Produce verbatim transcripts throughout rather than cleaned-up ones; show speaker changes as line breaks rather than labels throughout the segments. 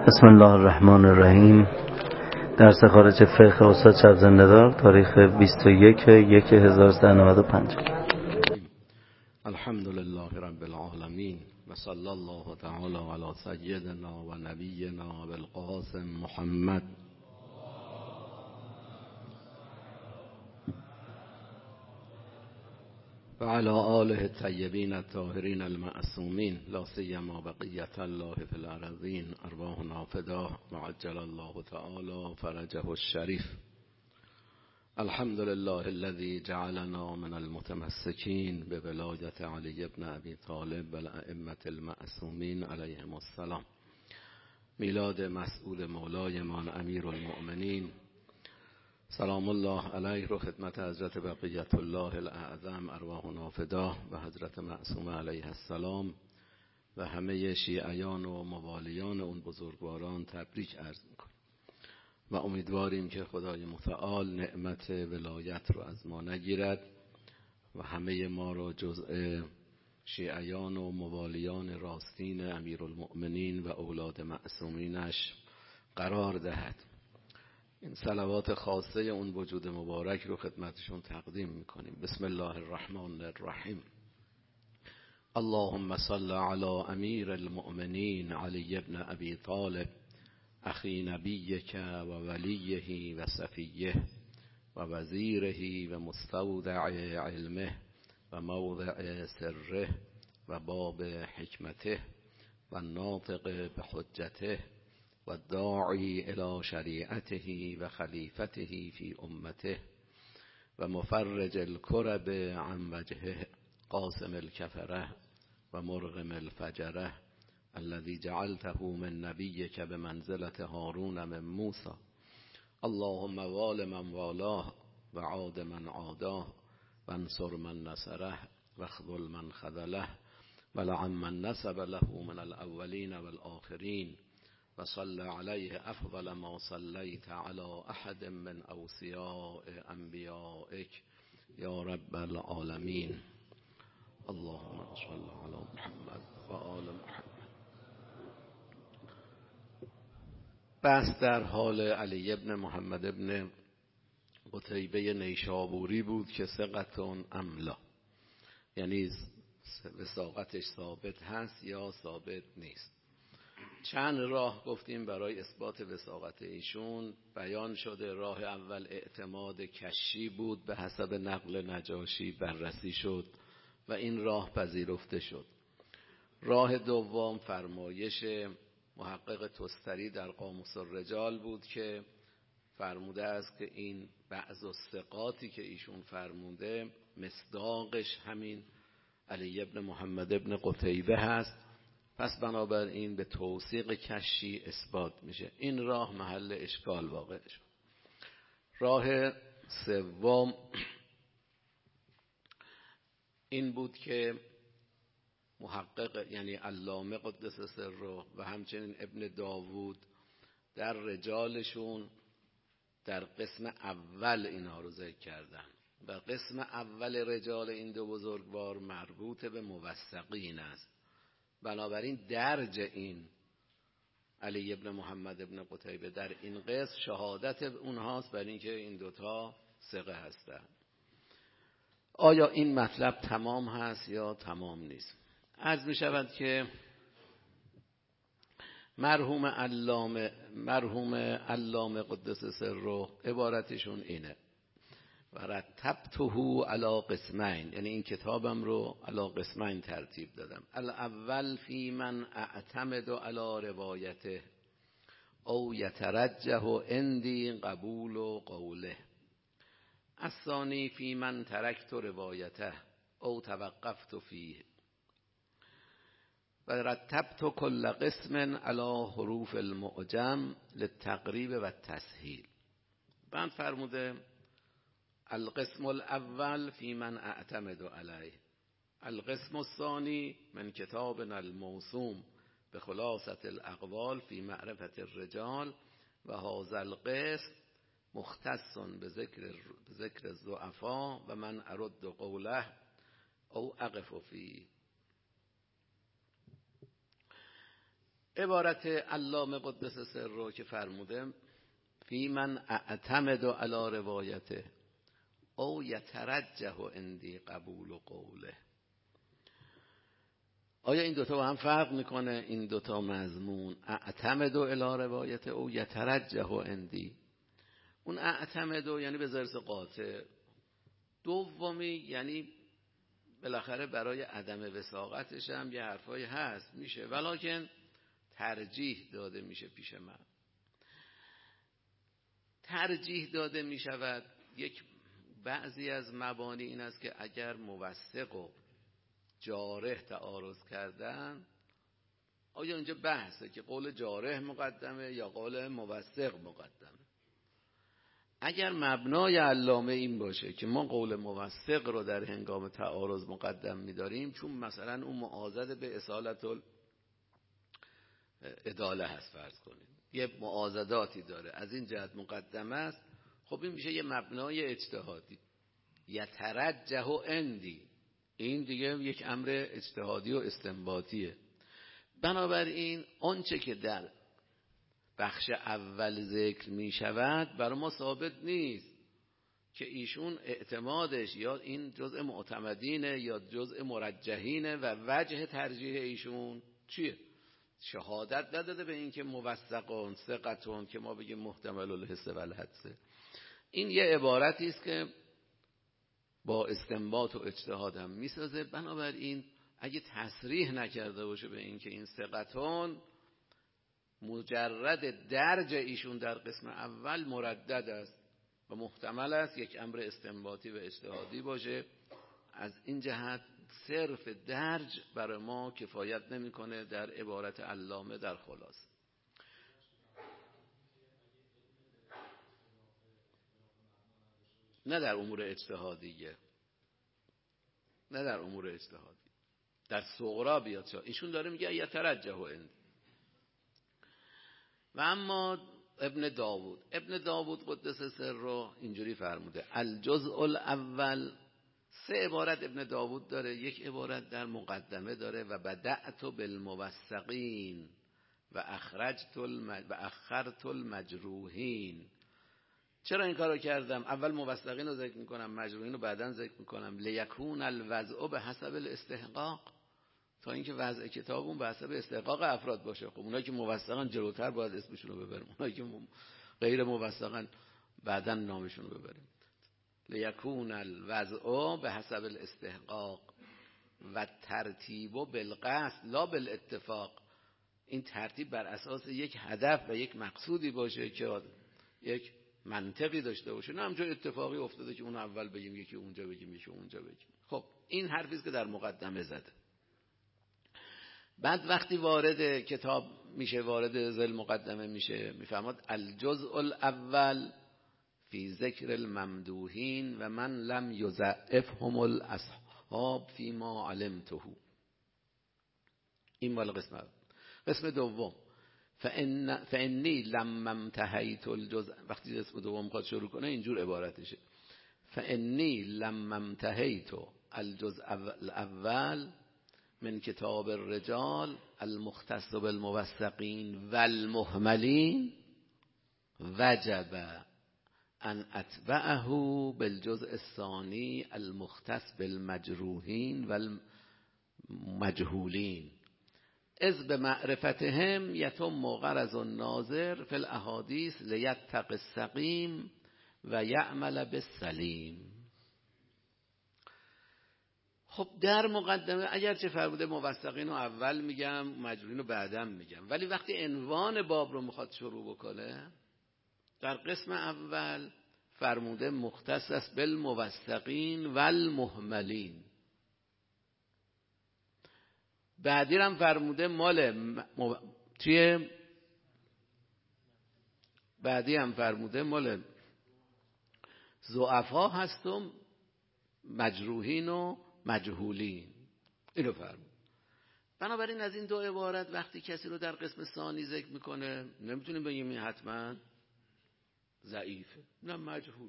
بسم الله الرحمن الرحیم. درس خارج فقه استاد شب زنده‌دار، تاریخ بیست و یک یک هزار و سیصد و نود و پنج.
الحمد لله رب العالمین و صلی الله تعالی علی سیدنا و نبینا بالقاسم محمد و علی آله الطیبین الطاهرین المعصومین، لا سیما بقیة الله فی الارضین، ارواحنا فداه و عجل الله تعالی فرجه الشریف. الحمد لله الذي جعلنا من المتمسكين بولایت علی بن ابی طالب و الائمة المعصومین علیهم السلام. میلاد مسعود مولایمان امیر المؤمنین سلام الله علیه رو خدمت حضرت بقیت الله الاعظم ارواحنا فداه و حضرت معصوم علیه السلام و همه شیعیان و موالیان اون بزرگواران تبریک عرض میکنیم و امیدواریم که خدای متعال نعمت ولایت رو از ما نگیرد و همه ما رو جزء شیعیان و موالیان راستین امیرالمؤمنین و اولاد معصومینش قرار دهد. این صلوات خاصه اون وجود مبارک رو خدمتشون تقدیم میکنیم. بسم الله الرحمن الرحیم. اللهم صل علی امیر المؤمنین علی بن ابی طالب اخی نبیک و ولیه و صفیه و وزیره و مستودع علمه و موضع سره و باب حکمته و ناطق بحجته و داعی الی شریعته و خلیفته فی امته و مفرج الکرب عن وجهه قاسم الکفره و مرغم الفجره الذي جعلته من نبیک بمنزلة هارون من موسی. اللهم وال من والاه و عاد من عاداه و انصر من نصره و خذل من خذله و لعن من نسب له من الاولین والآخرین و صل علیه افضل ما صلیت علی احد من اوصیاء انبیائک یا رب العالمین. اللهم صل علی محمد و آل محمد. بحث در حال علی ابن محمد ابن قتیبه نیشابوری بود که ثقة املا، یعنی وثاقتش ثابت هست یا ثابت نیست. چند راه گفتیم برای اثبات وثاقت ایشون بیان شده. راه اول اعتماد کشی بود، به حسب نقل نجاشی بررسی شد و این راه پذیرفته شد. راه دوم فرمایش محقق تستری در قاموس الرجال بود که فرموده است که این بعض الثقاتی که ایشون فرموده مصداقش همین علی ابن محمد ابن قتیبه هست، پس بنابراین به توثیق کشی اثبات میشه. این راه محل اشکال واقع شد. راه سوم این بود که محقق یعنی علامه قدس سره و همچنین ابن داوود در رجالشون در قسم اول اینها رو ذکر کردن و قسم اول رجال این دو بزرگوار مربوط به موثقین است. بنابراین درج این علی ابن محمد ابن قتیبه در این قسم شهادت اونهاست بر اینکه این دوتا ثقه هستند. آیا این مطلب تمام هست یا تمام نیست؟ عرض می شود که مرحوم علامه مرحوم علامه قدس سره عبارتشون اینه: و رتبته علی قسمین، یعنی این کتابم رو علی قسمین ترتیب دادم. الاول فی من اعتمد علی روایته او یترجح عندی قبول و قوله. الثانی فی من ترکت روایته او توقفت فیه. و رتبت کل قسم علی حروف المعجم للتقریب و التسهیل. بعد فرموده القسم الاول فی من اعتمد علیه، القسم الثانی من کتابنا الموسوم به خلاصة الاقوال فی معرفت الرجال و هذا القسم مختص به ذکر الضعفاء و من ارد قوله او اقف فی. عبارت علامه قدس سره که فرموده فی من اعتمد علی روایته او یترجح عندی قبول قوله. آیا این دوتا با هم فرق میکنه؟ این دوتا مضمون اعتمد علی روایته او یترجح عندی، اون اعتمد یعنی به ضرس قاطع، دومی یعنی بالاخره برای عدم وثاقتش هم یه حرفای هست میشه ولکن ترجیح داده میشه پیش من. ترجیح داده میشود یک بعضی از مبانی این است که اگر موثق و جارح تعارض کردن، آیا اینجا بحثه که قول جارح مقدمه یا قول موثق مقدمه. اگر مبنای علامه این باشه که ما قول موثق رو در هنگام تعارض مقدم می‌داریم چون مثلا اون معاضد به اصالت العداله هست فرض کنیم، یه معاضداتی داره از این جهت مقدمه است، خب این میشه یه مبنای اجتهادی. یترجح عندی، این دیگه یک امر اجتهادی و استنباطیه. بنابراین آنچه که در بخش اول ذکر می شود برای ما ثابت نیست که ایشون اعتمادش یا این جزء معتمدینه یا جزء مرجحینه و وجه ترجیح ایشون چیه. شهادت نداده به این که موثقون ثقتون که ما بگیم محتمل الحس و الحدسه. این یه عبارتی است که با استنباط و اجتهاد هم میسازه. بنابراین اگه تصریح نکرده باشه به این که این ثقتون، مجرد درج ایشون در قسم اول مردد است و محتمل است یک امر استنباطی و اجتهادی باشه. از این جهت صرف درج برای ما کفایت نمیکنه در عبارت علامه در خلاصه. نه در امور اجتهادیه، نه در امور اجتهادی، در صغرا بیاد شد. ایشون داره میگه یترجح عندی. و اما ابن داوود ابن داوود قدس سره اینجوری فرموده الجزء الاول. سه عبارت ابن داوود داره، یک عبارت در مقدمه داره و بدأت بالموثقین و اخرجت الم... و اخرت المجروحین. چرا این کارو کردم؟ اول موثقین رو ذکر میکنم، مجروحین رو بعداً ذکر میکنم. لیکون الوضع به حسب الاستحقاق، تا اینکه وضع کتابون به حسب استحقاق افراد باشه. خب اونایی که موثقن جلوتر باید اسمشون رو ببریم، اونایی که غیر موثقن بعداً نامشون رو ببریم. لیکون الوضع به حسب الاستحقاق و ترتیب بالقصد لا بالاتفاق. این ترتیب بر اساس یک هدف و یک مقصودی باشه که یک منطقی داشته باشه، نه همچون اتفاقی افتاده که اون اول بگیم یکی اونجا بگیم یکی اونجا بگیم. خب این حرفی است که در مقدمه زده. بعد وقتی وارد کتاب میشه، وارد ذیل مقدمه میشه، میفهمد الجزء الاول فی ذکر الممدوحین و من لم یضعفهم الاصحاب فی ما علمته. این مال قسم اول. قسم دوم فإن فإنی لما انتهیت الجزء، وقتی قسم دوم خواهد شروع کنه اینجور عبارتشه، فإنی لما انتهیت الجزء الاول من کتاب الرجال المختص بالموثقین والمهملین وجب ان اتبعه بالجزء الثانی المختص بالمجروحین والمجهولین اذ بمعرفتهم یتم غرض الناظر فی الاحادیث لیتق السقیم و یعمل بالسلیم. خب در مقدمه اگرچه فرموده موثقین رو اول میگم، مجروحین رو بعدم میگم، ولی وقتی عنوان باب رو میخواد شروع بکنه در قسم اول فرموده مختص است بالموثقین والمهملین، بعدی هم فرموده مال مو... چیه؟ بعدی هم فرموده مال ضعفا هستم، مجروحین و مجهولین. اینو فرمود. بنابراین از این دو عبارت وقتی کسی رو در قسم ثانی ذکر میکنه نمیتونیم بگیم این حتما ضعیفه، نه مجهول.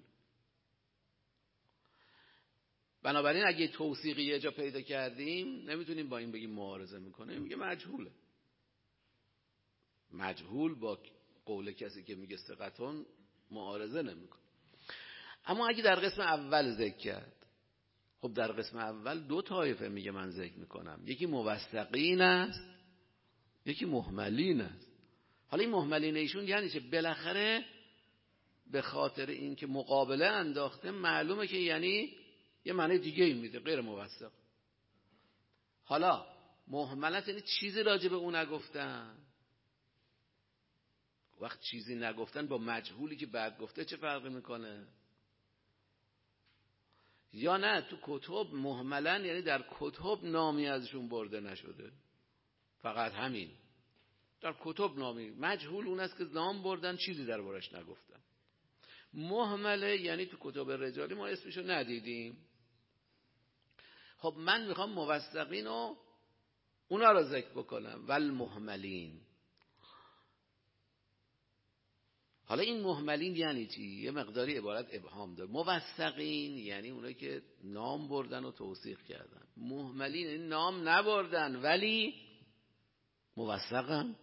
بنابراین اگه توثیقی یه جا پیدا کردیم نمیتونیم با این بگیم معارضه میکنه، میگه مجهوله. مجهول با قول کسی که میگه ثقتون معارضه نمیکنه. اما اگه در قسم اول ذکر کرد، خب در قسم اول دو طایفه میگه من ذکر میکنم، یکی موثقین است، یکی مهملین است. حالا این مهملین ایشون یعنی چه؟ بالاخره به خاطر اینکه مقابله انداخته معلومه که یعنی یه معنی دیگه این میده، غیر موثق. حالا مهملت یعنی چیزی راجع به اون نگفتن. وقت چیزی نگفتن با مجهولی که بعد گفته چه فرقی میکنه؟ یا نه تو کتب مهملن یعنی در کتب نامی ازشون برده نشده، فقط همین در کتب نامی. مجهول اون است که نام بردن چیزی دربارش نگفتن. مهمله یعنی تو کتب رجالی ما اسمشو ندیدیم. خب من میخوام موثقین و اونا رو ذکر بکنم، والمهملین. حالا این مهملین یعنی چی؟ یه مقداری عبارت ابهام داره. موثقین یعنی اونایی که نام بردن و توثیق کردن. مهملین یعنی نام نبردن ولی موثقن،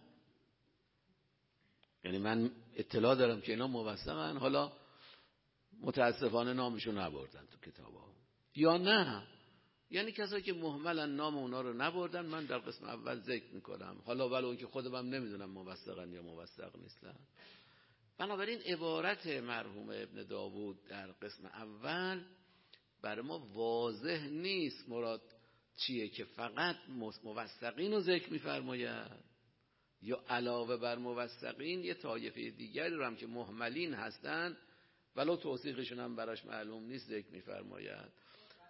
یعنی من اطلاع دارم که اینا موثقن، حالا متاسفانه نامشو نبردن تو کتابا. یا نه یعنی کسایی که مهملن نام اونا رو نبردن، من در قسم اول ذکر میکنم، حالا ولو اینکه خودم هم نمیدونم موثقن یا موثق نیستن. بنابراین عبارت مرحوم ابن داوود در قسم اول برای ما واضح نیست مراد چیه، که فقط موثقین رو ذکر میفرماید یا علاوه بر موثقین یه طایفه دیگری رو هم که مهملین هستن ولو توثیقشون هم براش معلوم نیست ذکر میفرماید.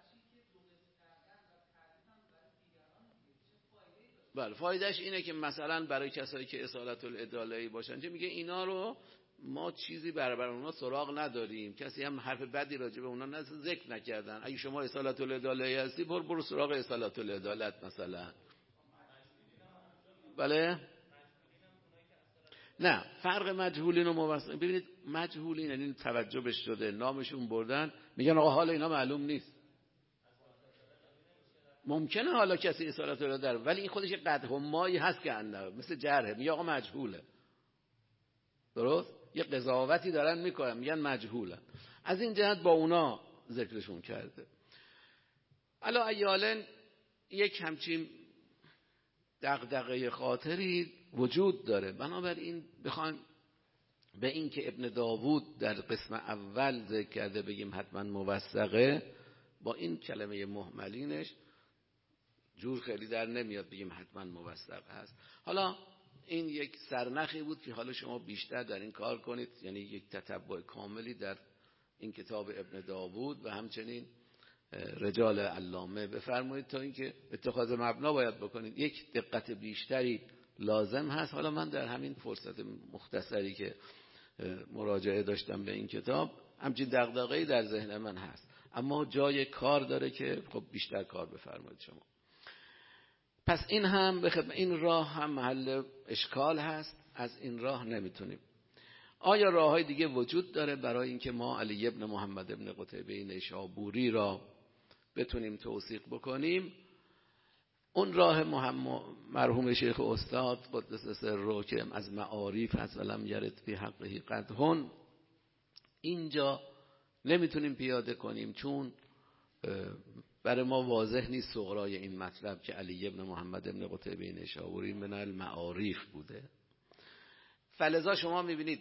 بله، فایدهش اینه که مثلا برای کسایی که اصالت العداله‌ای باشن چه میگه اینا رو ما چیزی برابر اونا سراغ نداریم، کسی هم حرف بدی راجع به اونا نه ذکر نکردن. اگه شما اصالت العداله‌ای هستی برو برو سراغ اصالت العدالت مثلا. بله نه، فرق مجهولین و موثقین. ببینید مجهولین یعنی توجه بهش شده، نامشون بردن، میگن آقا حالا اینا معلوم نیست. ممکنه حالا کسی اصالت رو داره ولی این خودش یه قدح و مایی هست که انده مثل جرحه، میگه آقا مجهوله. درست؟ یه قضاوتی دارن میکنن میگن مجهولن. از این جهت با اونا ذکرشون کرده. الا ایالن یک همچین دغدغه خاطری وجود داره. بنابراین بخوایم به این که ابن داوود در قسم اول ذکر کرده بگیم حتما موثقه، با این کلمه مهملینش جور خیلی در نمیاد بگیم حتما موثق هست. حالا این یک سرنخی بود که حالا شما بیشتر در این کار کنید، یعنی یک تتبع کاملی در این کتاب ابن داوود و همچنین رجال علامه بفرمایید تا اینکه اتخاذ مبنا باید بکنید. یک دقت بیشتری لازم هست. حالا من در همین فرصت مختصری که مراجعه داشتم به این کتاب همچین دغدغه‌ای در ذهن من هست، اما جای کار داره که خب بیشتر کار بفرمایید شما. پس این هم به خدمت این راه هم محل اشکال هست، از این راه نمیتونیم. آیا راههای دیگه وجود داره برای اینکه ما علی ابن محمد ابن قتیبه نیشابوری را بتونیم توثیق بکنیم؟ اون راه مرحوم شیخ استاد قدس سره که از معاریف هست ولم یرد فی حقه قدح، اینجا نمیتونیم پیاده کنیم چون برای ما واضح نیست صغرای این مطلب که علی ابن محمد ابن قتیبه نیشابوری من المعاریف بوده. فلذا شما میبینید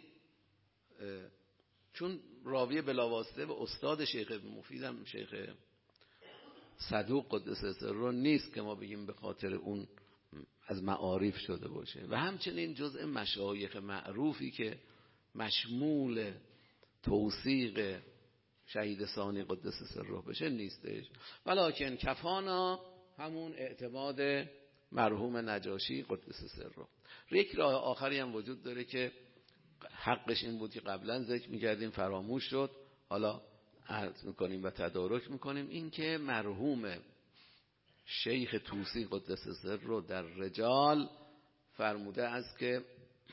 چون راوی بلاواسطه و استاد شیخ مفیدم شیخ صدوق قدس سره نیست که ما بگیم به خاطر اون از معاریف شده باشه، و همچنین جزء مشایخ معروفی که مشمول توثیق شهید ثانی قدس سره بشه نیستش. ولکن کفانا همون اعتماد مرحوم نجاشی قدس سره. یک راه آخری هم وجود داره که حقش این بود که قبلا ذکر می‌کردیم فراموش شد، حالا عرض میکنیم و تدارک میکنیم، این که مرحوم شیخ طوسی قدس سره در رجال فرموده است که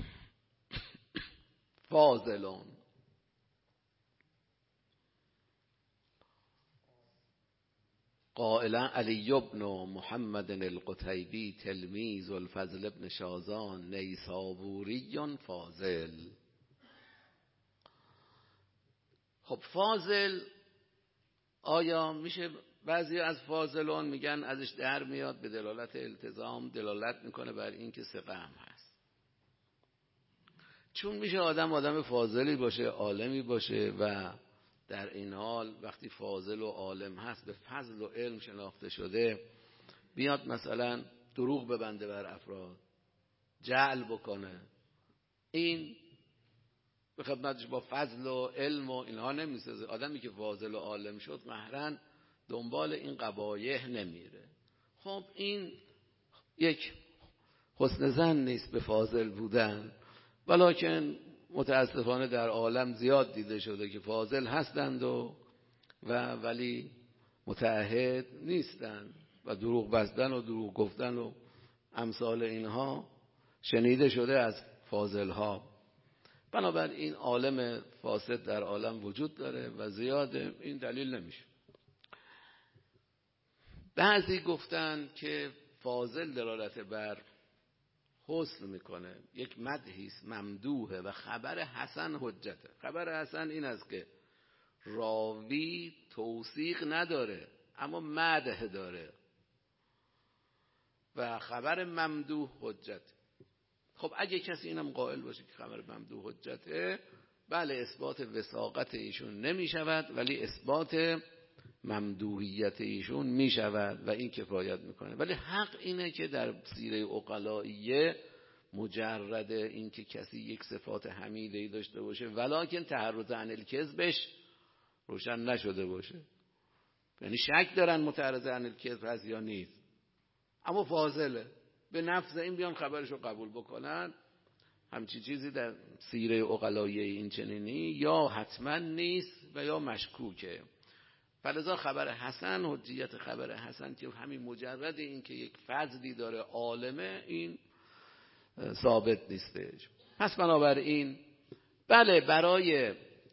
فاضلون، قائلا علی ابن محمد القتیبی تلمیذ الفضل ابن شازان نیسابوری فاضل. خب فاضل، آیا میشه بعضی از فاضلان میگن ازش در میاد به دلالت التزام، دلالت میکنه بر این که ثقه هم هست. چون میشه آدم آدم فاضلی باشه، عالمی باشه و در این حال وقتی فاضل و عالم هست به فضل و علم شناخته شده، بیاد مثلا دروغ ببنده بر افراد، جعل بکنه، این به خدمتش با فضل و علم و اینها نمیسازه. آدمی که فاضل و عالم شد مهرن دنبال این قبایح نمیره. خب این یک حسن ظن نیست به فاضل بودن، ولکن متاسفانه در عالم زیاد دیده شده که فاضل هستند و و ولی متعهد نیستند و دروغ بستن و دروغ گفتن و امثال اینها شنیده شده از فاضل ها. بنابراین عالم فاسد در عالم وجود داره و زیاده، این دلیل نمیشه. بعضی گفتن که فاضل دلالت بر حسن میکنه، یک مدحیست، ممدوحه و خبر حسن حجته. خبر حسن این است که راوی توثیق نداره اما مدح داره و خبر ممدوح حجت. خب اگه کسی اینم قائل باشه که خبر ممدوح حجته، بله اثبات وثاقت ایشون نمی شود ولی اثبات ممدوحیت ایشون می شود و این کفایت میکنه. ولی حق اینه که در سیره عقلائیه مجرد این که کسی یک صفات حمیده‌ای داشته باشه ولکن تحرز عن الکذبش روشن نشده باشه، یعنی شک دارن متعرض عن الکذب هست یا نیست، اما فاضله، به نفس این بیان خبرشو قبول بکنن، همچی چیزی در سیره عقلائیه این چنینی یا حتما نیست و یا مشکوکه. فلذا خبر حسن، حجیت خبر حسن که همین مجرد این که یک فضلی داره عالمه، این ثابت نیستش. پس بنابراین بله برای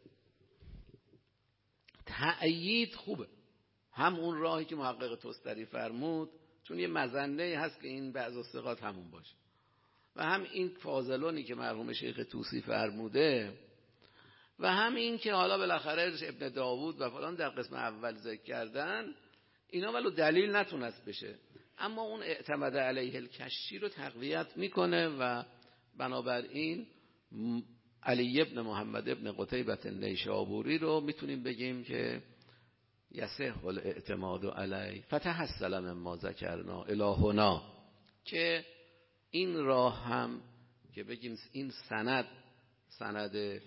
تأیید خوبه هم اون راهی که محقق توستری فرمود، چون یه مظنه هست که این بعض ثقات همون باشه، و هم این فاضلونی که مرحوم شیخ طوسی فرموده و هم این که حالا بالاخره ابن داوود و فلان در قسم اول ذکر کردن، اینا ولو دلیل نتونست بشه اما اون اعتماد علیه الکشی رو تقویت میکنه و بنابراین علی ابن محمد ابن قتیبة النیسابوری رو میتونیم بگیم که یصح الاعتماد علیه فتحصل مما ذکرنا الی هنا، که این راه هم که بگیم این سند سند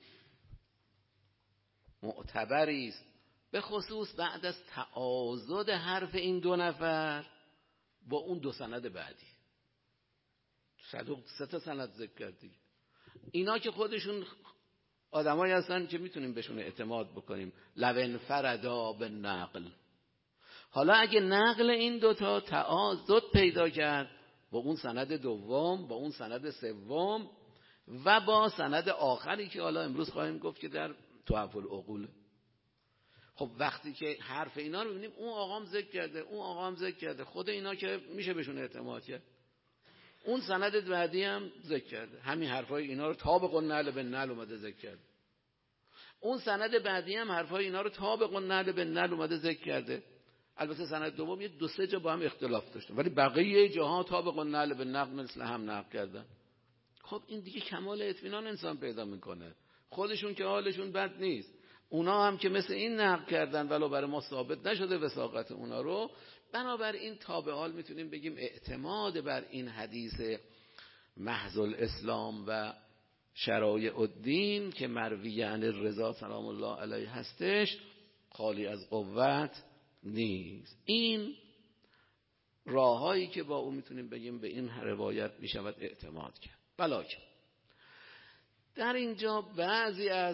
معتبری است، به خصوص بعد از تعاضد حرف این دو نفر با اون دو سند بعدی. صدوق سه تا سند ذکر کردی، اینا که خودشون آدمایی هستن که میتونیم بهشون اعتماد بکنیم. لو انفردا بالنقل، حالا اگه نقل این دوتا تعاضد پیدا کرد با اون سند دوم، با اون سند سوم و با سند آخری که حالا امروز خواهیم گفت که در تحف العقول. خب وقتی که حرف اینا رو ببینیم، اون آقام ذکر کرده، اون آقام ذکر کرده، خود اینا که میشه بهشون اعتماد کرد. اون سند بعدی هم ذکر کرده، همین حرفای اینا رو طابق النقل بالنقل اومده ذکر کرده. اون سند بعدی هم حرفای اینا رو طابق النقل بالنقل اومده ذکر کرده. البته سند دوم یه دو سه جا با هم اختلاف داشتن ولی بقیه جاها طابق النقل بالنقل مثل هم نقل کردن. خب این دیگه کمال اطمینان انسان پیدا میکنه. خودشون که حالشون بد نیست، اونا هم که مثل این نقل کردن ولو برای ما ثابت نشده وثاقت اونا رو، بنابراین تا به حال میتونیم بگیم اعتماد بر این حدیث محض الاسلام و شرایع الدین که مروی عن الرضا سلام الله علیه هستش خالی از قوت نیست. این راههایی که با اون میتونیم بگیم به این روایت میشود اعتماد کرد. بلاکه در اینجا بعضی از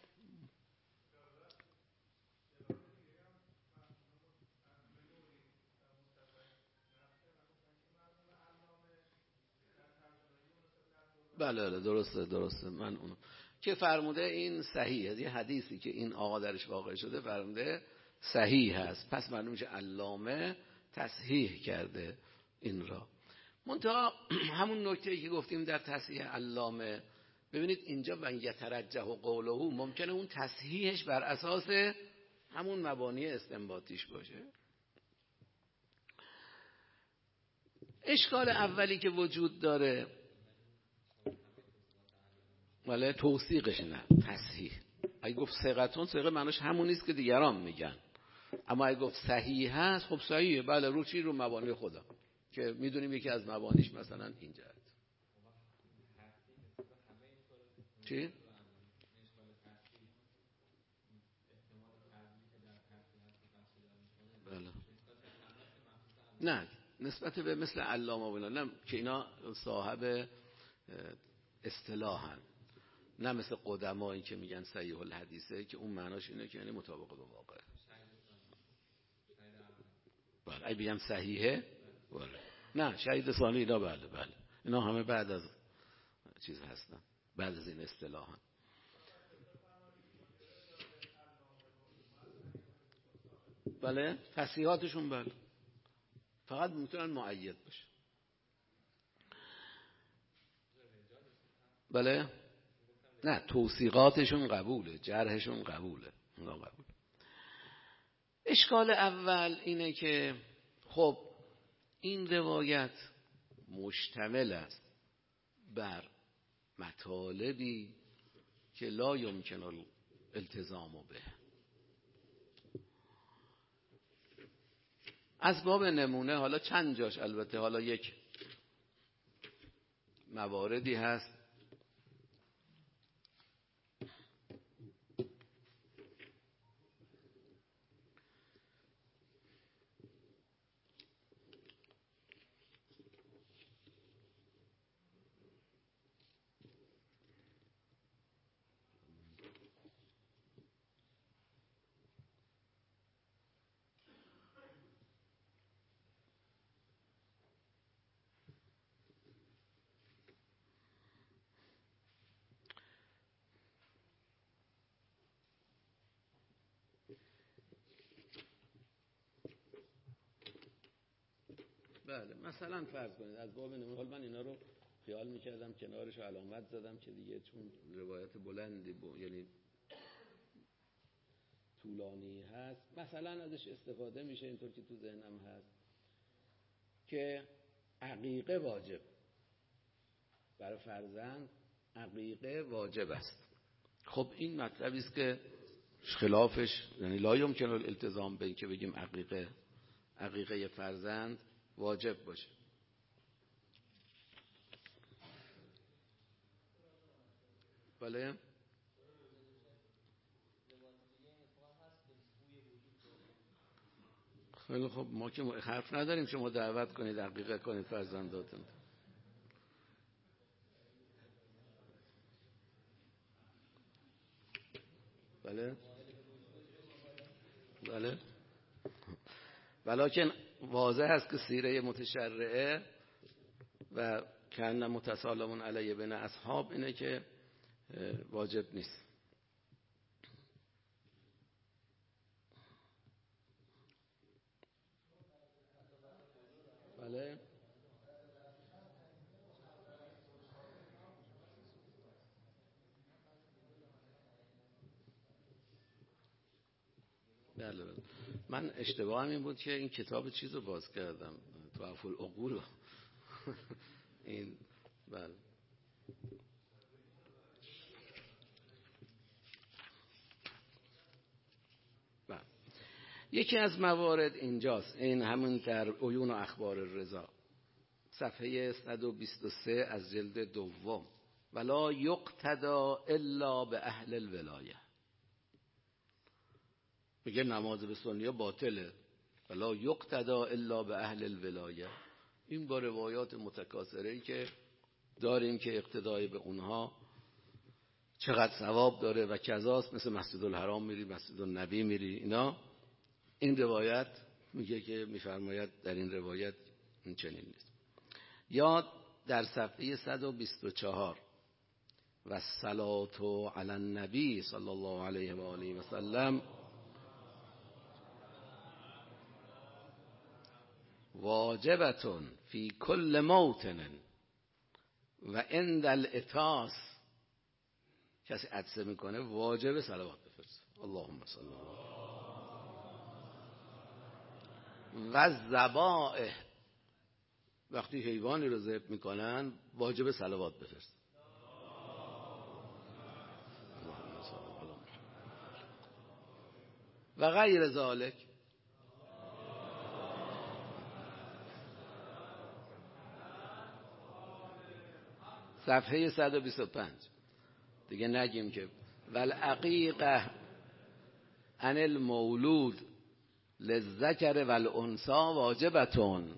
بله بله درسته درسته من اونو که فرموده این صحیحه، یه حدیثی که این آقا درش واقع شده فرموده صحیح هست، پس معلوم میشه علامه تصحیح کرده این را. منتها همون نکته‌ای که گفتیم در تصحیح علامه، ببینید اینجا و یترجح قوله ممکنه اون تصحیحش بر اساس همون مبانی استنباطیش باشه. اشکال اولی که وجود داره ولی توثیقش نه، تصحیح. اگه گفت ثقتون، ثقه معناش همون نیست که دیگران میگن، اما اگه گفت صحیح هست، خب صحیحه، بله، رو چی؟ رو مبانی خدا که میدونیم یکی از مبانیش مثلا اینجا هست. چی؟ بله. نه نسبت به مثل علامه و اینا، نه که اینا صاحب اصطلاحن، نه مثل قدمایی که میگن صحیح الحدیثه که اون معناش اینه که یعنی مطابق با واقع. بله اگه بگم صحیحه، بله. نه شهید ثانی اینا، بله بله اینا همه بعد از چیز هستن، بعد از این اصطلاحن. بله تصحیحاتشون بله، فقط میتونن مؤید باشه. بله نه توثیقاتشون قبوله، جرحشون قبوله، اونا قبول. اشکال اول اینه که خب این روایت مشتمل است بر مطالبی که لا یمکن الالتزام به. از باب نمونه حالا چند جاش، البته حالا یک مواردی هست بله مثلا فرض کنید از باب نمونه، من اینا رو خیال میکردم کنارش علامت زدم که دیگه چون روایت بلندی ب... یعنی طولانی هست، مثلا ازش استفاده میشه اینطور که تو ذهنم هست که عقیقه واجب برای فرزند، عقیقه واجب است. خب این مطلبی است که خلافش یعنی لا یمکن الالتزام به این که بگیم عقیقه عقیقه فرزند واجب باشه. بله خیلی خب، ما که حرف نداریم شما دعوت کنید عقیقه کنید فرزنداتون. بله بله ولکن واضح است که سیره متشرعه و کان متسالمون علیه بین اصحاب اینه که واجب نیست. بله بله بله من اشتباهم این بود که این کتاب چیز رو باز کردم، توافل العقول رو این بله بله یکی از موارد اینجاست، این همون در عیون و اخبار الرضا صفحه صد و بیست و سه از جلد دوم، ولا یقتدا الا به اهل الولایه. میگه نماز به سنیه باطله، ولا یقتدا الا به اهل الولایه. این با روایات متکاثره‌ای که داریم که اقتدای به اونها چقدر ثواب داره و کذاست، مثل مسجد الحرام میری، مسجد النبی میری، اینا این روایت میگه که میفرماید در این روایت این چنین نیست. یا در صفحه صد و بیست و چهار و الصلاة علی النبی صلی الله علیه و آله و سلم واجبتون فی کل موطن و عند الاتاس. کسی عطسه میکنه واجب صلوات بفرست. اللهم صل و ذبائح. وقتی حیوانی رو ذبح میکنن واجب صلوات بفرست. و غیر ذالک. صفحه صد و بیست و پنج دیگه نگیم که والعقیقه عن المولود للذکر والانثی واجبتون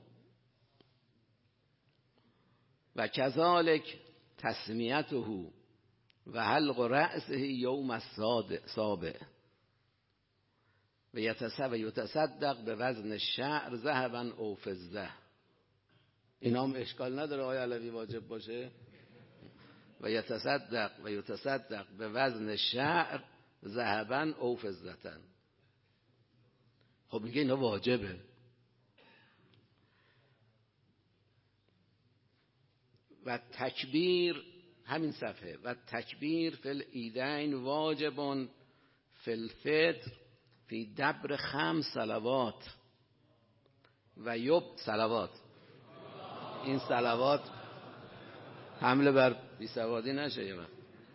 و کذالک تسمیته و حلق رأسه یوم السابع و یتصدق به وزن شعر ذهبا او فضه. اینا هم اشکال نداره آیا علوی واجب باشه؟ و یتصدق و یتصدق به وزن شعر ذهبا او فضه. خب میگه اینا واجبه. و تکبیر، همین صفحه، و تکبیر فی العیدین واجب فی الفطر فی دبر خمس صلوات و یب صلوات. این صلوات حمله بر بیسوادی نشه یه وقت.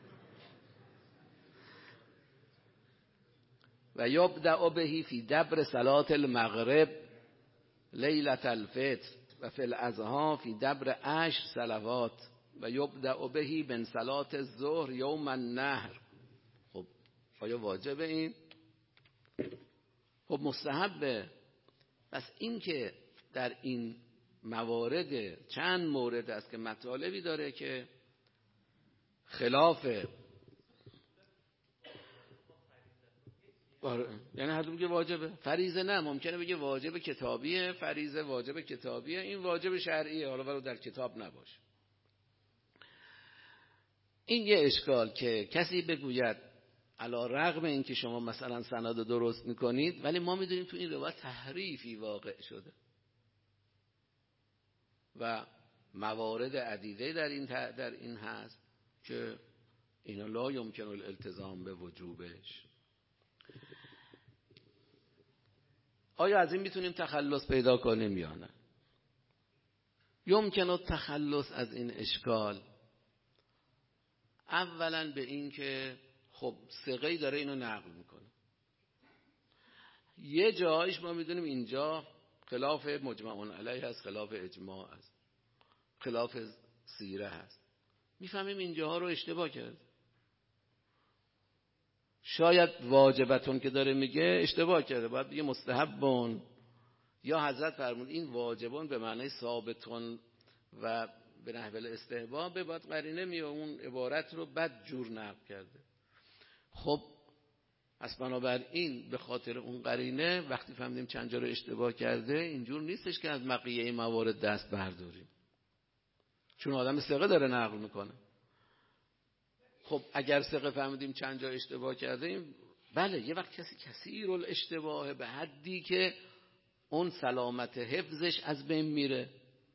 و یبدأ بهی فی دبر صلات المغرب لیلة الفطر و فی الاضحی فی دبر عشر صلوات و یبدأ بهی من صلات الظهر یوم النحر. خب آیا واجب این؟ خب مستحبه. پس این که در این موارد چند مورد است که مطالبی داره که خلاف، یعنی هر دو میگه واجبه. فریضه نه، ممکنه بگه واجب کتابیه، فریضه واجب کتابیه، این واجب شرعیه، حالا ولو در کتاب نباشه. این یه اشکال که کسی بگوید علی رغم این که شما مثلا سند درست میکنید ولی ما میدونیم تو این روایت تحریفی واقع شده و موارد عدیده در این در این هست که اینا لا یمکن الالتزام به وجوبش. آیا از این میتونیم تخلص پیدا کنیم یا نه؟ یمکن التخلص از این اشکال اولا به این که خب ثقه‌ای داره اینو نقل میکنه. یه جایش ما میدونیم اینجا خلاف مجمع علیه هست، خلاف اجماع هست، خلاف سیره هست. میفهمیم اینجاها رو اشتباه کرد. شاید واجبتون که داره میگه اشتباه کرده، باید بگه مستحبون، یا حضرت فرمود این واجبون به معنی ثابتون و به نحو الاستحباب، باید قرینه میه اون عبارت رو بد جور نقل کرده. خب پس بنابراین به خاطر اون قرینه وقتی فهمیدیم چند جا رو اشتباه کرده اینجور نیستش که از بقیه موارد دست برداریم، چون آدم ثقه داره نقل میکنه. خب اگر ثقه فهمیدیم چند جا اشتباه کردیم، بله یه وقت کسی کثیر الاشتباه به حدی که اون سلامت حفظش از بین میره.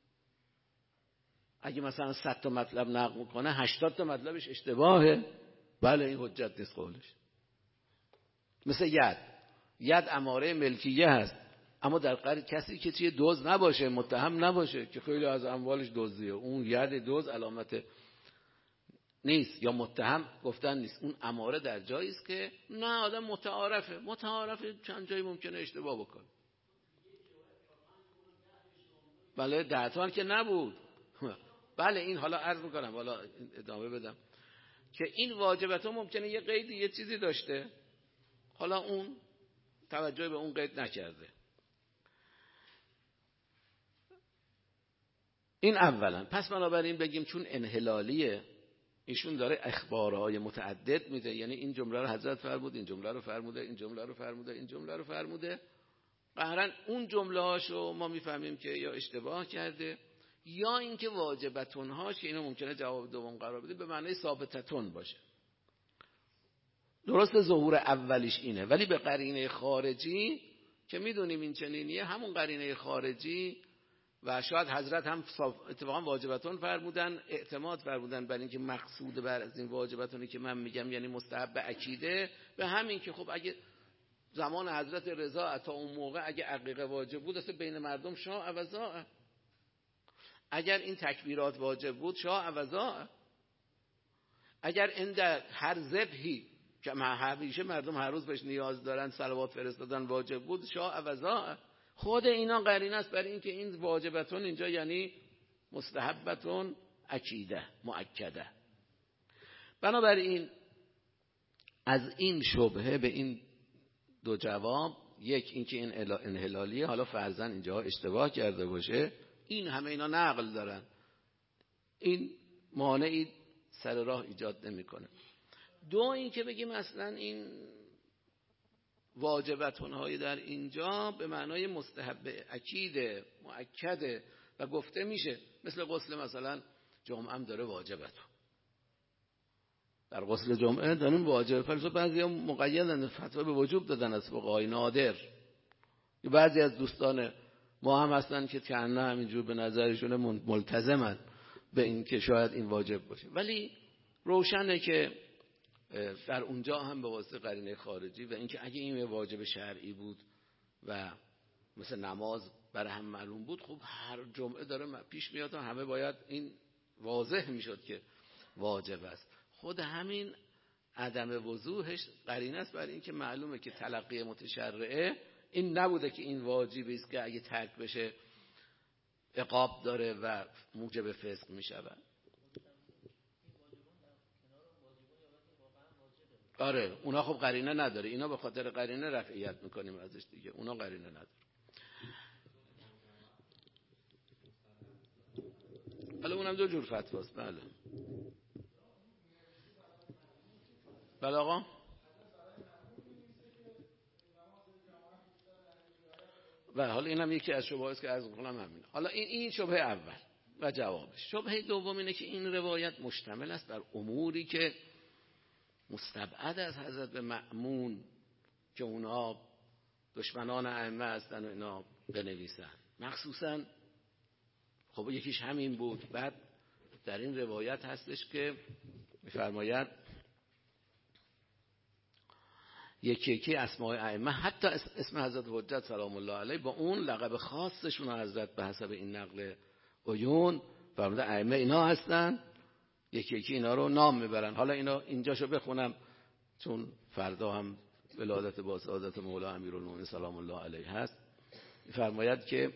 اگه مثلا صد تا مطلب نقل میکنه هشتاد تا مطلبش اشتباهه، بله این حجت نیست قولش. مثل ید ید اماره ملکیه هست، اما در قرد کسی که چیه دوز نباشه، متهم نباشه که خیلی از اموالش دزدیه، اون ید دوز علامت نیست یا متهم گفتن نیست. اون اماره در جایی است که نه آدم متعارفه، متعارفه چند جایی ممکنه اشتباه بکنه. بله ده تا که نبود. بله این حالا عرض میکنم، حالا ادامه بدم که این واجبت ها ممکنه یه قیدی یه چیزی داشته، حالا اون توجه به اون قید نکرده. این اولا. پس بنابراین بگیم چون انحلالیه، ایشون داره اخبارهای متعدد میده، یعنی این جمله رو حضرت فرمود، این جمله رو فرموده، این جمله رو فرموده، این جمله رو فرموده، قهرن اون جمله هاشو ما میفهمیم که یا اشتباه کرده یا اینکه واجبتون هاش که اینو ممکنه جواب دوم قرار بده به معنی ثابتتون باشه. درست ظهور اولیش اینه، ولی به قرینه خارجی که میدونیم این چنینیه، همون قرینه خارجی و شاید حضرت هم اتفاقا واجبتون فرمودن، اعتماد فرمودن بر اینکه مقصود بر از این واجبتونی که من میگم یعنی مستحب عقیده، به همین که خب اگه زمان حضرت رضا تا اون موقع اگه عقیقه واجب بود اصلا بین مردم شاه عوضا، اگر این تکبیرات واجب بود شاه عوضا، اگر این در هر ذبحی که همیشه مردم هر روز بهش نیاز دارن صلوات فرستادن واجب بود شاه عوضا. خود اینا قرینه است برای اینکه این واجبتون اینجا یعنی مستحبتون عقیده مؤکده. بنابراین از این شبهه به این دو جواب، یک اینکه این انحلالیه، حالا فرضاً اینجا اشتباه کرده باشه، این همه اینا نقل دارن، این مانعی سر راه ایجاد نمیکنه. دو اینکه بگیم اصلا این واجبتون های در اینجا به معنای مستحب عقیده مؤکده و گفته میشه مثل غسل مثلا جمعه هم داره واجبتون، در غسل جمعه داریم واجب، پس بعضی هم مقیدن فتوا به وجوب دادن از فقهای نادر، بعضی از دوستان ما هم هستن که کنه همینجور به نظرشون ملتزمن به این که شاید این واجب باشه، ولی روشنه که در اونجا هم به واسطه قرینه خارجی و اینکه اگه این واجب شرعی بود و مثل نماز برای هم معلوم بود، خب هر جمعه داره پیش میاد و همه باید این واضح میشد که واجب است. خود همین عدم وضوحش قرینه است برای اینکه معلومه که تلقی متشرعه این نبوده که این واجبی است که اگه ترک بشه عقاب داره و موجب فسق میشود. آره اونا خب قرینه نداره، اینا به خاطر قرینه رفعیت میکنیم ازش دیگه، اونا قرینه نداره. حالا اونم دو جور فتواست. بله بله آقا، و حالا اینم یکی از شبهه است که از کنم همین. حالا این این شبهه اول و جوابش. شبهه دوم اینه که این روایت مشتمل است بر اموری که مستبعد از حضرت مأمون که اونا دشمنان ائمه هستن و اینا بنویسن، مخصوصا خب یکیش همین بود. بعد در این روایت هستش که میفرماید یکی یکی اسماء ائمه حتی اسم حضرت حجت سلام الله علیه با اون لقب خاصشون حضرت به حسب این نقل عیون فرموده ائمه اینا هستن، یکی یکی اینا رو نام میبرن. حالا اینا اینجاشو بخونم چون فردا هم ولادت با سعادت مولا امیرالمومنین سلام الله علیه هست. فرماید که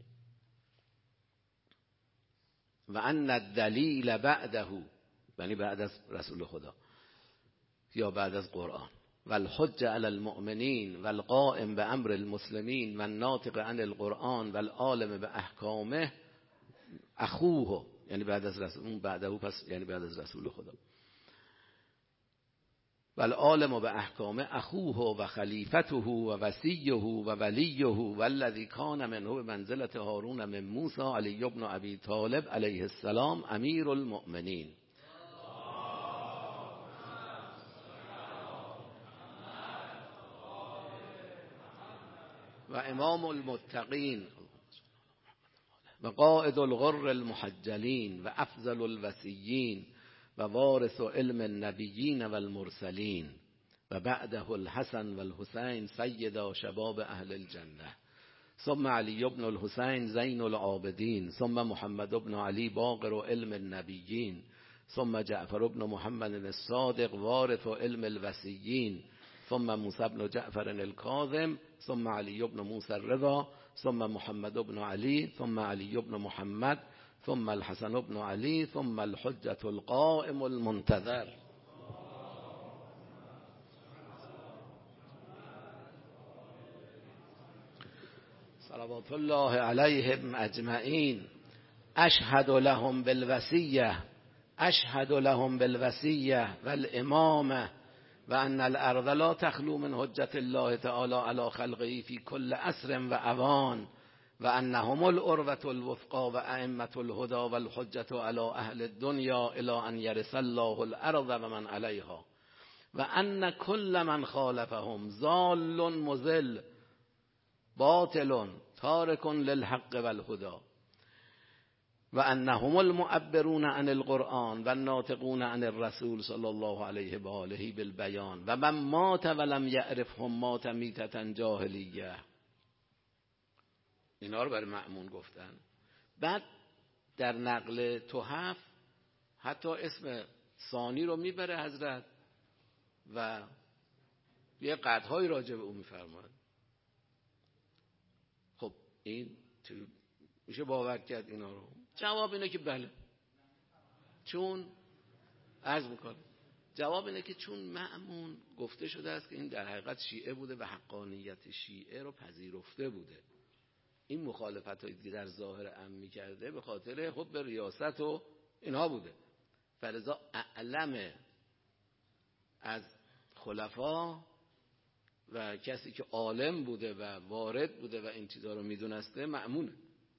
و ان الدلیل بعده، یعنی بعد از رسول خدا یا بعد از قرآن، والحج علی المؤمنین والقائم بامر المسلمین والناطق عن القرآن والعالم باحکامه اخوه، یعنی بعد از رسول اون بعده پس یعنی بعد از رسول خدا، والعالم باحکامه اخوه و خلیفته و وصیه و ولیه والذی کان منه بمنزلة هارون من موسی علی ابن ابی طالب علیه السلام امیر المؤمنین. و امام المتقین و قائد الغر المحجلین و افضل الوصیین و وارث علم النبیین و المرسلین و بعده الحسن و الحسین سیدا شباب اهل الجنه، ثم علی ابن الحسین زین العابدین، ثم محمد ابن علی باقر علم النبیین، ثم جعفر ابن محمد الصادق وارث علم الوصیین، ثم موسی ابن جعفر الکاظم، ثم علی ابن موسی الرضا، ثم محمد ابن علی، ثم علی ابن محمد، ثم الحسن ابن علی، ثم الحجة القائم المنتظر. صلوات الله علیهم اجمعین. اشهد لهم بالوصیه، اشهد لهم بالوصیه والامامه و ان الارض لا تخلو من حجة الله تعالی علی خلقه فی کل عصر و اوان و انهم العروة الوثقی و ائمة الهدى والحجة علی اهل الدنیا الی ان یرث الله الارض و من علیها و ان کل من خالفهم ضال مضل باطل تارک للحق والهدى و انهم المعبرون عن القرآن و الناطقون عن الرسول صلی الله علیه و آله بالبیان و من مات ولم یعرفهم مات میتة جاهلیه. اینا رو برای مأمون گفتن. بعد در نقل تحف حتی اسم ثانی رو میبره حضرت و یه قدهای راجع به او میفرماد. خب این میشه باور کرد اینا رو؟ جواب اینه که بله، چون عرض میکنم جواب اینه که چون مأمون گفته شده است که این در حقیقت شیعه بوده و حقانیت شیعه رو پذیرفته بوده. این مخالفت هایی که در ظاهر ام میکرده به خاطر خب به ریاست و اینها بوده. فلذا اعلم از خلفا و کسی که عالم بوده و وارد بوده و این چیزها رو میدونسته مأمونه.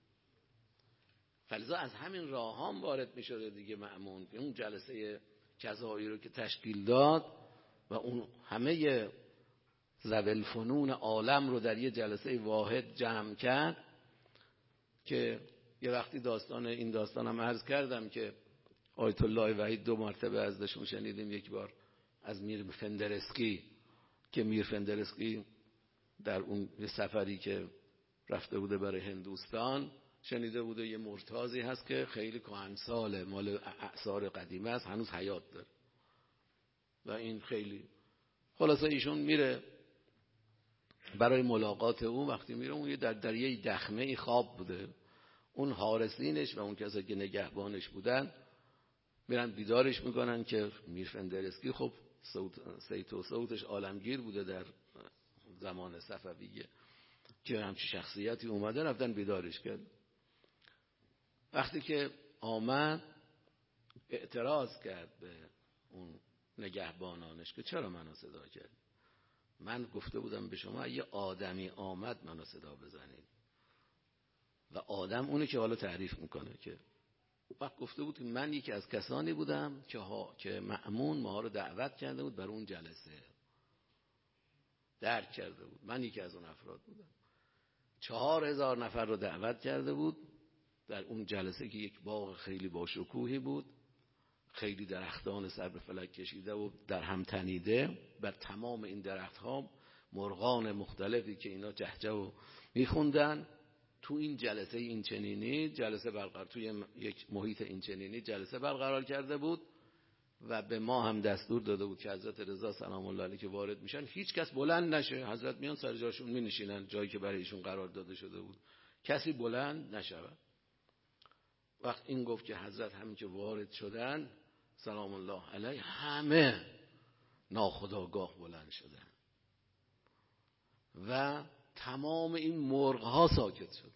فلذا از همین راه هم وارد میشده دیگه مأمون. اون جلسه کذایی رو که تشکیل داد و اون همه ذوی الفنون عالم رو در یه جلسه واحد جمع کرد که یه وقتی داستان این داستان هم عرض کردم که آیت الله وحید دو مرتبه ازشون شنیدیم. یک بار از میر فندرسکی که میر فندرسکی در اون سفری که رفته بوده برای هندوستان شنیده بوده یه مرتازی هست که خیلی کهنساله، مال اعصار قدیمه است، هنوز حیات داره و این خیلی خلاصه ایشون میره برای ملاقات او. وقتی میره اون یه در دریای دخمه ای خواب بوده. اون حارسینش و اون کسایی که نگهبانش بودن میرن بیدارش میکنن که میر فندرسکی خب صوت صیت و صوتش عالمگیر بوده در زمان صفویه که همچی شخصیتی اومده، رفتن بیدارش کرد. وقتی که آمد اعتراض کرد به اون نگهبانانش که چرا منو صدا کرد؟ من گفته بودم به شما یه آدمی آمد منو صدا بزنید و آدم اونی که حالا تعریف میکنه که وقت گفته بود که من یکی از کسانی بودم که ها که مأمون ما رو دعوت کرده بود برای اون جلسه، درک کرده بود. من یکی از اون افراد بودم. چهار هزار نفر رو دعوت کرده بود در اون جلسه که یک باغ خیلی باشکوهی بود، خیلی درختان سر به فلک کشیده و در هم تنیده. بر تمام این درختها مرغان مختلفی که اینا جهجه و میخوندن. تو این جلسه این چنینی جلسه برقرار توی یک محیط این چنینی جلسه برقرار کرده بود و به ما هم دستور داده بود که حضرت رضا سلام الله علیه که وارد میشن هیچ کس بلند نشه. حضرت میان سر جاشون می نشینن، جایی که برای ایشون قرار داده شده بود، کسی بلند نشود. وقت این گفت که حضرت همین که وارد شدن سلام الله علیه همه ناخودآگاه بلند شدن و تمام این مرغ ها ساکت شدن.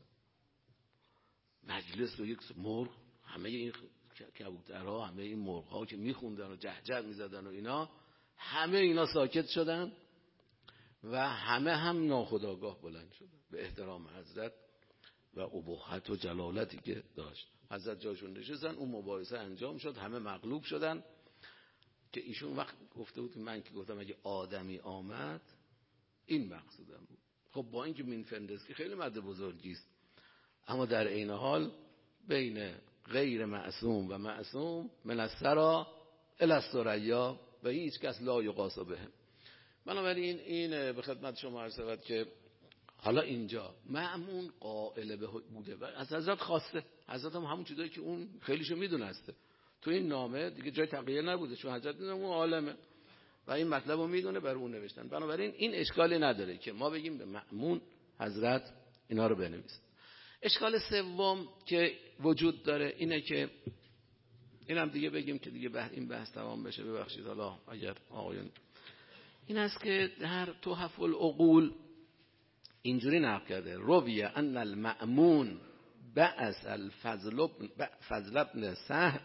مجلس رو یک مرغ، همه این کبوترها، همه این مرغ ها که میخوندن و جهجه میزدن و اینا، همه اینا ساکت شدن و همه هم ناخودآگاه بلند شدن به احترام حضرت و ابهت و جلالتی که داشت. حضرت جاشون نشستن، اون مباحثه انجام شد، همه مغلوب شدن. که ایشون وقت گفته بود من که گفتم اگه آدمی آمد این مقصودم بود. خب با اینکه میر فندرسکی خیلی مرد بزرگی است، اما در عین حال بین غیر معصوم و معصوم من الثری الی الثریا و هیچ کس لا یقاس بهم. بنابراین این به خدمت شما عرض شود که حالا اینجا مأمون قائل به بوده و از حضرت خواسته. حضرت هم همون چیزایی که اون خیلیشو میدونسته. تو این نامه دیگه جای تغییر نبوده، چون حضرت میدونه اون عالمه و این مطلب رو میدونه، بر اون نوشتن. بنابراین این اشکالی نداره که ما بگیم به مأمون حضرت اینا رو بنویسه. اشکال سوم که وجود داره اینه که اینم دیگه بگیم که دیگه بحث این بحث تمام بشه. ببخشید حالا اگر آقایون، این است که در تحف العقول اینجوری نقل کرده رویه ان المأمون بعث الفضل ابن فضل ابن سهل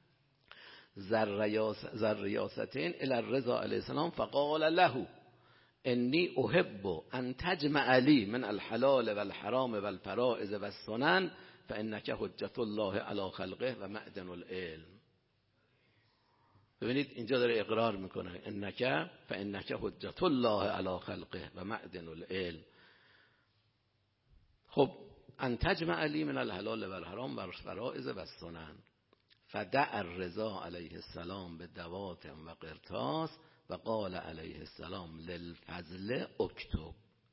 ذریاستین الی الرضا علیه السلام فقال له انی احب ان تجمع لی من الحلال والحرام والفرائض والسنن فانک حجت الله علی خلقه و معدن العلم. ببینید اینجا داره اقرار میکنه انک فانک حجت الله علی خلقه و معدن العلم. خب ان تجمع علی من الحلال و الحرام و الفرائض و السنن فدع الرضا علیه السلام به دوات و قرطاس و قال علیه السلام للفضل اکتب.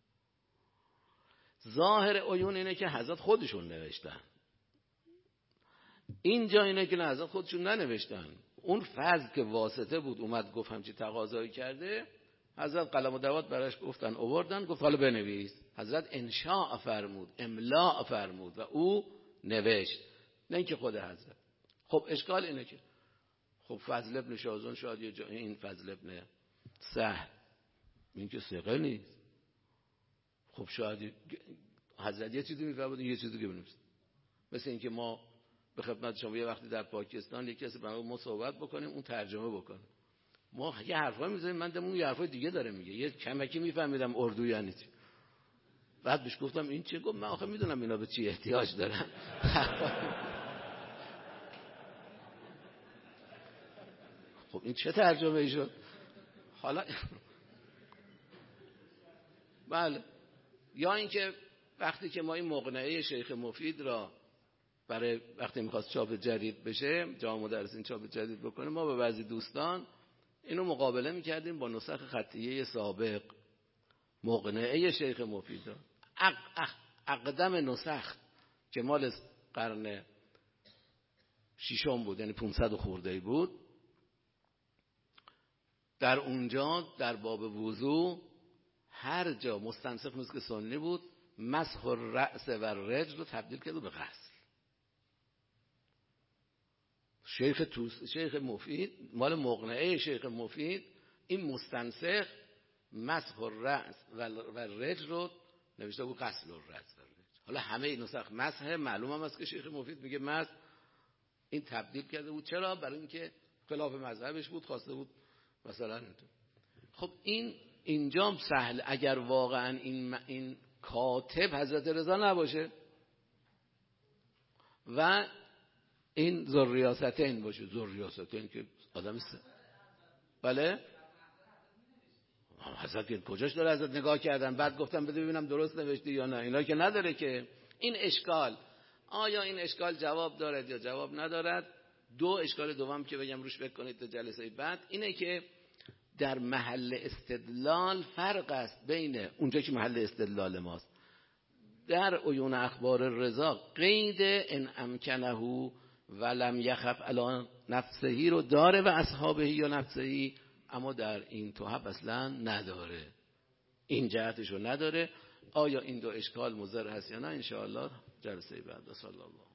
ظاهر عیون اینه که حضرت خودشون نوشتن، اینجا اینه که نه حضرت خودشون ننوشتن. اون فضل که واسطه بود اومد گفت همچی تقاضایی کرده، حضرت قلم و دوات براش گفتن آوردن، گفت حالا بنویس. حضرت انشاء فرمود، املاء فرمود و او نوشت، نه اینکه خود حضرت. خب اشکال اینه که خب فضل ابن شازون شاید یه جا این فضل ابن سهل این که ثقه نیست، خب شاید حضرت یه چیزی میفرمود یه چیزی که بنویسید. مثل اینکه ما به خدمت شما یه وقتی در پاکستان یکی کسی برای ما صحبت بکنیم اون ترجمه بکنه، ما یه حرفایی میزنیم من دمون یه حرفای دیگه داره میگه، یه کمکی میفهمیدم اردو یعنی چی. بعد بهش گفتم این چیه؟ گفت من آخه میدونم اینا به چی احتیاج دارن. خب این چه ترجمه ای شد؟ حالا بله. یا اینکه وقتی که ما این مقنعه شیخ مفید را برای وقتی میخواست چاپ جدید بشه، جامع مدرسین چاپ جدید بکنه، ما به بعضی دوستان اینو مقابله میکردیم با نسخ خطیه سابق مقنعه شیخ مفید را. اقدم نسخ که مال قرن ششم بود، یعنی پانصد خورده بود، در اونجا در باب وضو هر جا مستنسخ مسک سنی بود مسح الرأس و الرجل رو تبدیل کرد به غسل. شیخ توس شیخ مفید مال مقنعه شیخ مفید این مستنسخ مسح الرأس و الرجل رو نوشته بود غسل الرأس و الرجل. حالا همه این نسخ مسح، معلوم هم است که شیخ مفید میگه مسح، این تبدیل کرده بود. چرا؟ برای اینکه خلاف مذهبش بود، خواسته بود مثلا اینطور. خب این اینجام سهل، اگر واقعا این این کاتب حضرت رضا نباشه و این ذوالریاستین باشه، ذوالریاستین که آدم است. بله حضرت کجاش داره حضرت نگاه کردن بعد گفتم بده ببینم درست نوشتی یا نه، اینا که نداره که. این اشکال، آیا این اشکال جواب دارد یا جواب ندارد؟ دو اشکال دوم که بگم روش فکر کنید تا جلسه بعد اینه که در محل استدلال فرق است بین اونجا که محل استدلال ماست در عیون اخبار رضا قید ان امکنه ولم یخف علی نفسه رو داره و اصحابه یا نفسه، اما در این توحب اصلا نداره، این جهتشو نداره. آیا این دو اشکال مضر هست یا نه؟ ان شاء الله جلسه بعد. صلی الله